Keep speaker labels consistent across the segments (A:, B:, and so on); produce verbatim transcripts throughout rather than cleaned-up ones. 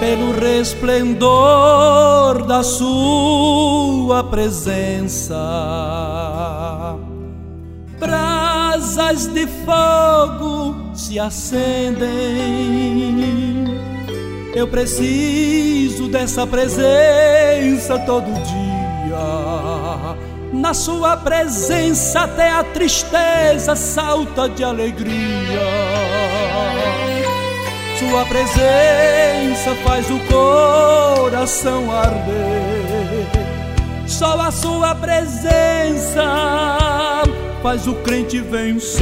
A: pelo resplendor da sua presença. Brasas de fogo se acendem. Eu preciso dessa presença todo dia. Na sua presença até a tristeza salta de alegria. Sua presença faz o coração arder. Só a sua presença faz o crente vencer.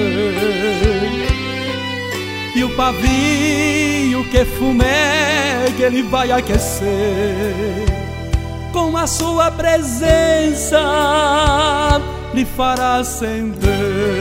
A: E o pavio que fumega ele vai aquecer. Com a sua presença lhe fará acender.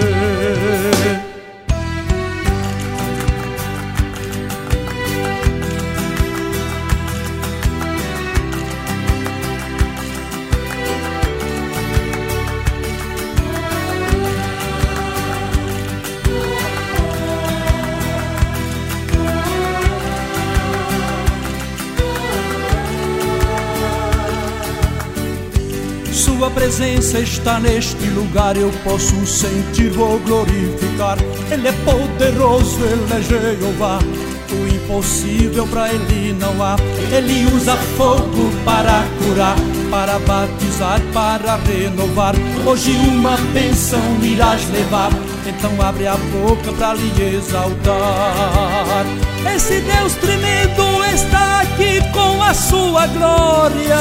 A: Sua presença está neste lugar, eu posso sentir, vou glorificar. Ele é poderoso, Ele é Jeová, o impossível pra Ele não há. Ele usa fogo para curar, para batizar, para renovar. Hoje uma bênção irás levar, então abre a boca pra lhe exaltar. Esse Deus tremendo está aqui com a sua glória.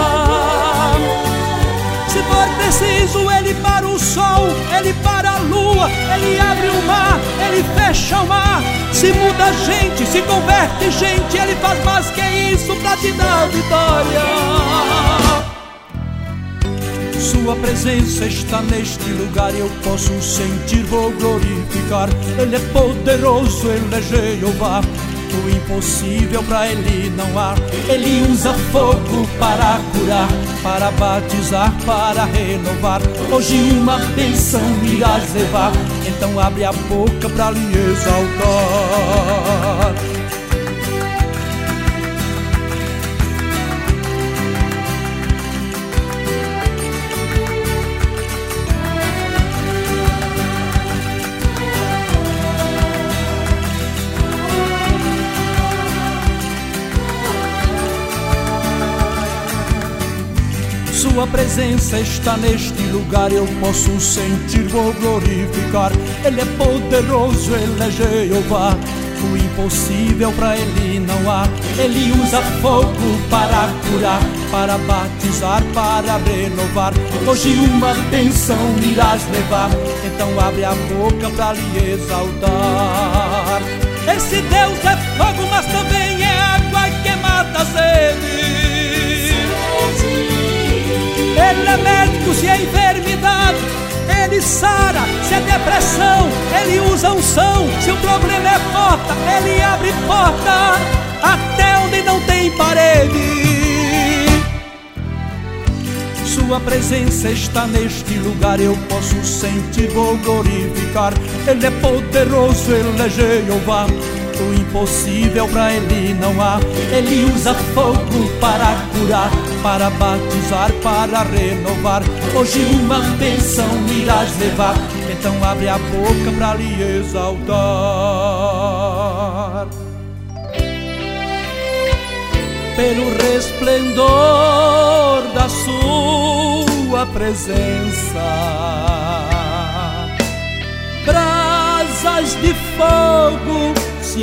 A: Se for preciso, Ele para o sol, Ele para a lua, Ele abre o mar, Ele fecha o mar. Se muda gente, se converte gente, Ele faz mais que isso pra te dar vitória. Sua presença está neste lugar, eu posso sentir, vou glorificar. Ele é poderoso, Ele é Jeová, o impossível pra Ele não há. Ele usa fogo para curar, para batizar, para renovar. Hoje uma bênção irás levar, então abre a boca pra lhe exaltar. Sua presença está neste lugar, eu posso sentir, vou glorificar. Ele é poderoso, Ele é Jeová, o impossível pra Ele não há. Ele usa fogo para curar, para batizar, para renovar. Hoje uma bênção irás levar, então abre a boca pra lhe exaltar. Esse Deus é fogo, mas também é água que mata a sede. Ele é médico se é enfermidade, Ele sara se é depressão. Ele usa unção se o problema é porta, Ele abre porta até onde não tem parede. Sua presença está neste lugar, eu posso sentir, vou glorificar. Ele é poderoso, Ele é Jeová, o impossível pra Ele não há. Ele usa fogo para curar, para batizar, para renovar. Hoje uma bênção irás levar, então abre a boca pra lhe exaltar. Pelo resplendor da sua presença, brasas de fogo se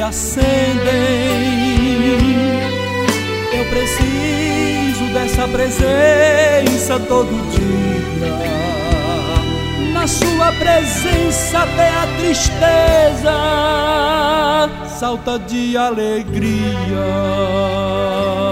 A: acendem. Eu preciso dessa presença todo dia. Na sua presença até a tristeza salta de alegria.